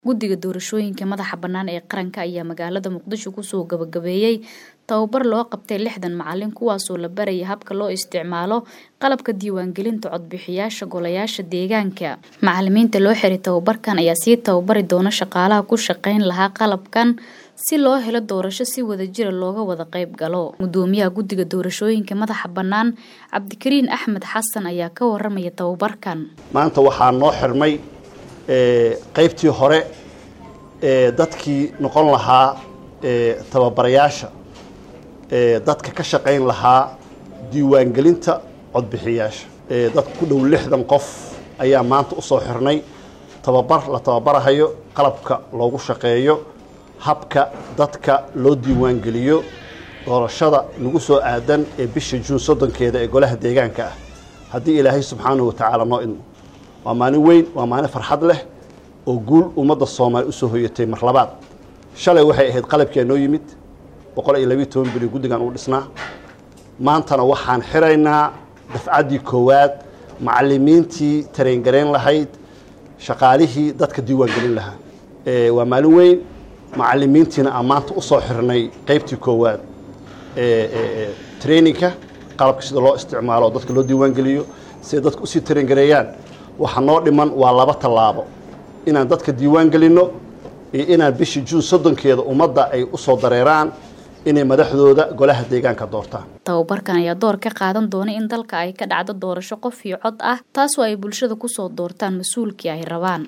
Guddiga doorashooyinka madaxa bannaan ee qaranka ayaa magaalada Muqdisho ku soo gabagabeeyay tababar loo qabtay 60 macallin kuwaas oo la barayay habka loo isticmaalo qalabka diiwaangelinta codbixiyaasha golayaasha deegaanka. Macallimiinta loo xiray tababarkan ayaa sii tababari doona shaqaalaha ku shaqayn lahaa qalabkan si loo helo doorasho si wadajir looga wada qayb galo. Gudoomiyaha guddiga doorashooyinka madaxa bannaan Cabdikariin Axmed Xasan ayaa ka waramaya tababarkan. Maanta waxaa noo xirmay qaybtii hore dadkii noqon lahaa tababarayaasha dadka ka shaqayn lahaa diiwaangelinta codbixiyaasha dad ku dhow 60 qof ayaa maanta u soo xirnay tababar la tababarayo qalabka loogu shaqeeyo habka dadka loo diiwaangeliyo doorashada lagu soo aadan ee bisha Juun 30keeda ee golaha deegaanka ah haddii Ilaahay subxaanahu wa ta'ala noo idmo. waa maalin weyn waa maalin farxad leh oo guul ummadda Soomaaliya u soo hoyatay mar labaad. Shalay waxay ahayd qalabkii noo yimid 112 bil guddigan uu dhisnaa. Maantana waxaan xiraynaa dafcadii koowaad macallimiintii tareen gareen lahayd shaqaalihii dadka diiwaan gelin lahaa. waa maalin weyn macallimiintiina amaanta u soo xirnay qaybtii koowaad traininka qalabka sida loo isticmaalo dadka loo diiwaan geliyo si dadku si tareen gareeyaan. waxa noo dhiman waa 2 tallaabo inaan dadka diiwaan gelino iyo inaan bishii Juun 30keeda ummadda ay u soo dareeraan inay madaxdooda golaha deegaanka doortaan. Tababarkan ayaa door ka qaadan doona in dalka ay ka dhacdo doorasho qof iyo cod ah taas oo ay bulshada ku soo doortaan mas'uulkii ay rabaan.